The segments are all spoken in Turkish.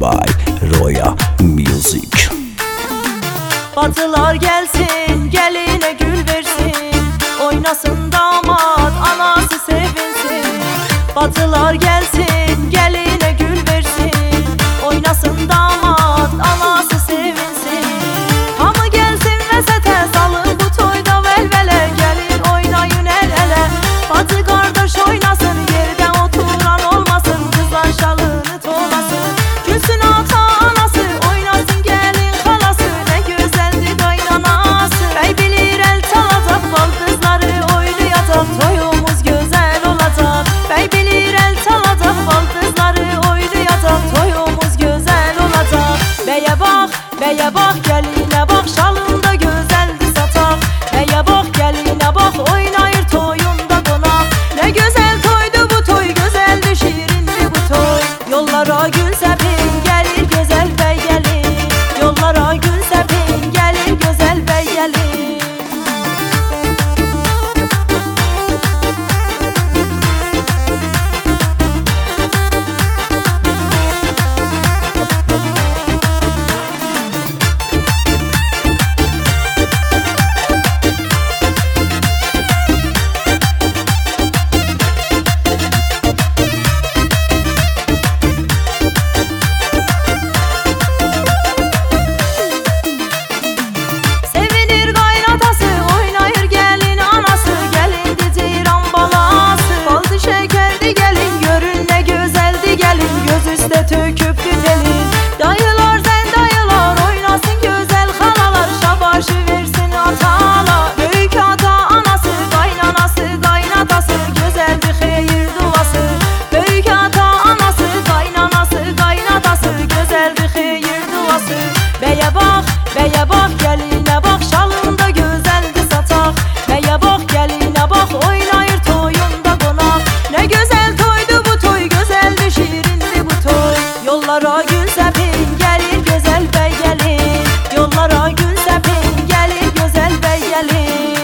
by Roya Music. Bacılar gelsin, geline gül versin, oynasın damat, anası sevinsin. Bacılar gelsin, geline gül versin, oynasın damat, anası sevinsin. Hamı gelsin vəsətə, salın bu toyda velvele, gelin oynayın el ele. Bacı kardeş oynasın, yerde oturan olmasın, kızlar şalını tolasın. Gülsün ata anası, oynasın gelin halası, ne güzeldi kaynanası. Bey bilir el çalacak, bal kızları oynayacak, toyumuz güzel olacak. Bey bilir el çalacak, bal kızları oynayacak, toyumuz güzel olacak. Beye bak, geline bak, şalında güzeldi satak. Beye bak, geline bak, oynayır toyunda konak. Ne güzel toydu bu toy, güzeldi şirindi bu toy. Yollara gül sepin, gelir güzel bey gelin. Yollara gül sepin, gelir güzel bey gelin. Töküp güzelin dayılar, sen dayılar, oynasın güzel halalar, şabaşı versin atalar. Büyük ata anası, kaynanası, kaynatası, güzeldi hayır duası. Büyük ata anası, kaynanası, kaynatası, güzeldi hayır duası. Beye bak, geline bak, şalında güzeldi satak. Beye bak, geline bak, oynayır toyunda konak. Ne güzel toydu bu toy, güzeldi şirindi bu toy. Yollara gül sepin, gelir güzel bey gelin. Yollara gül sepin, gelir güzel bey gelin.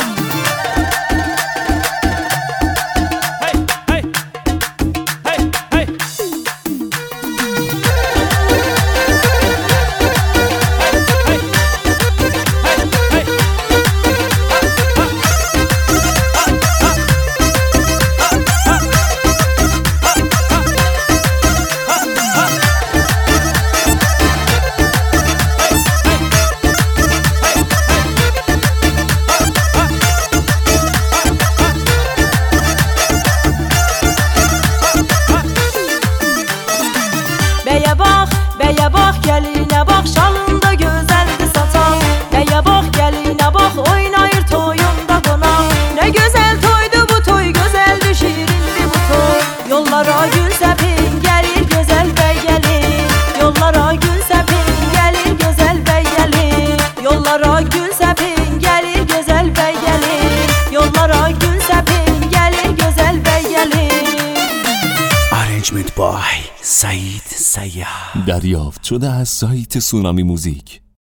Beye bak, geline bak, şalında güzeldi satak. Beye bak, geline bak, oynayır toyunda konak. Ne güzel toydu bu toy, güzeldi şirindi bu toy. Yollara gül sepin, gelir güzel bey gelin. Yollara gül sepin, gelir güzel bey gelin. Yollara gül sepin, gelir güzel bey gelin. Yollara gül sepin, gelir güzel bey gelin. Arrangement by Said Sayyah. دریافت شده از سایت سونامی موزیک.